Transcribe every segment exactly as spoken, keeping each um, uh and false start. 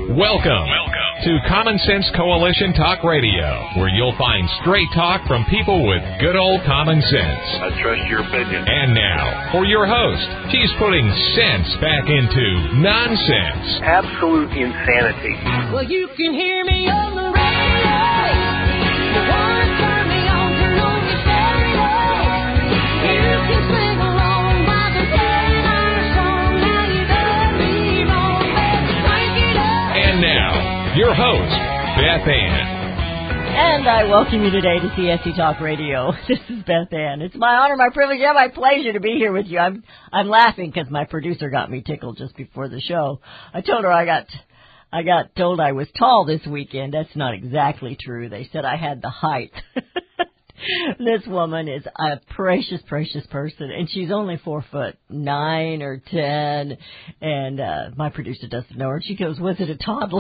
Welcome, Welcome to Common Sense Coalition Talk Radio, where you'll find straight talk from people with good old common sense. I trust your opinion. And now, for your host, she's putting sense back into nonsense. Absolute insanity. Well, you can hear me on the radio. You want to turn me on, turn on your stereo. You can sing along while they're playing our song. Now you better be wrong, baby, crank it up. And now, your host, Beth Ann. And I welcome you today to C S C Talk Radio. This is Beth Ann. It's my honor, my privilege, and my pleasure to be here with you. I'm I'm laughing because my producer got me tickled just before the show. I told her I got I got told I was tall this weekend. That's not exactly true. They said I had the height. This woman is a precious, precious person, and she's only four foot nine or ten. And uh, my producer doesn't know her. She goes, "Was it a toddler?"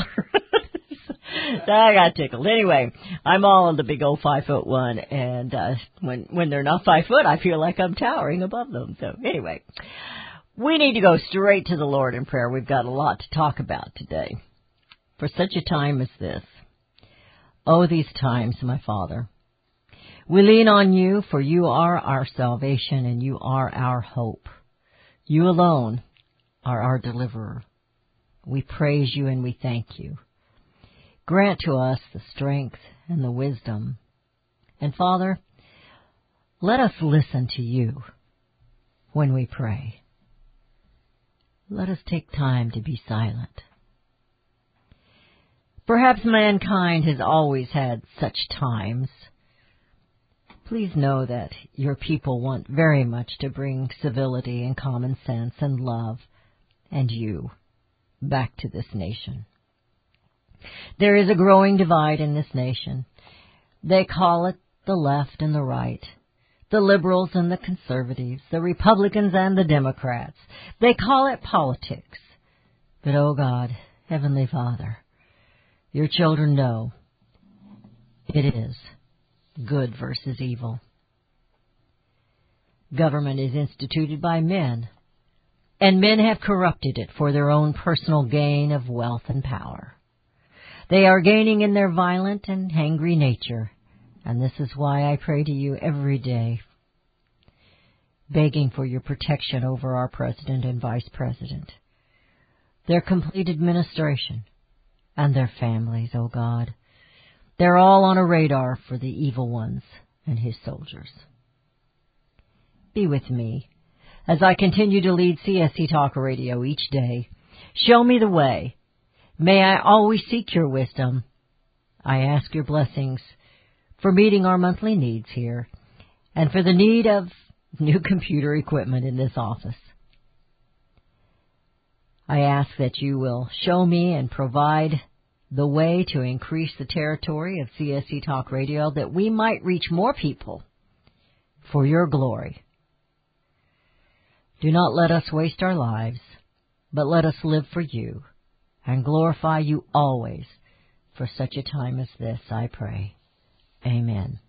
I got tickled. Anyway, I'm all in the big old five foot one, and uh, when when they're not five foot, I feel like I'm towering above them. So anyway, we need to go straight to the Lord in prayer. We've got a lot to talk about today. For such a time as this, oh, these times, my Father, we lean on you, for you are our salvation and you are our hope. You alone are our deliverer. We praise you and we thank you. Grant to us the strength and the wisdom. And, Father, let us listen to you when we pray. Let us take time to be silent. Perhaps mankind has always had such times. Please know that your people want very much to bring civility and common sense and love and you back to this nation. There is a growing divide in this nation. They call it the left and the right, the liberals and the conservatives, the Republicans and the Democrats. They call it politics. But, oh God, Heavenly Father, your children know it is good versus evil. Government is instituted by men, and men have corrupted it for their own personal gain of wealth and power. They are gaining in their violent and angry nature, and this is why I pray to you every day, begging for your protection over our President and Vice President, their complete administration, and their families, oh God. They're all on a radar for the evil ones and his soldiers. Be with me as I continue to lead C S C Talk Radio each day. Show me the way. May I always seek your wisdom. I ask your blessings for meeting our monthly needs here and for the need of new computer equipment in this office. I ask that you will show me and provide the way to increase the territory of C S C Talk Radio that we might reach more people for your glory. Do not let us waste our lives, but let us live for you and glorify you always. For such a time as this, I pray. Amen.